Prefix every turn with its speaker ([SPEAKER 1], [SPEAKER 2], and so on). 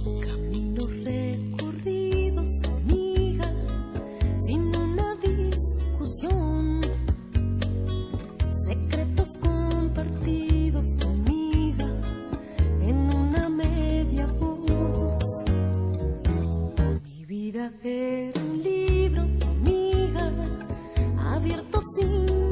[SPEAKER 1] Caminos recorridos, amiga, sin una discusión. Secretos compartidos, amiga, en una media voz. Mi vida era un libro, amiga, abierto sin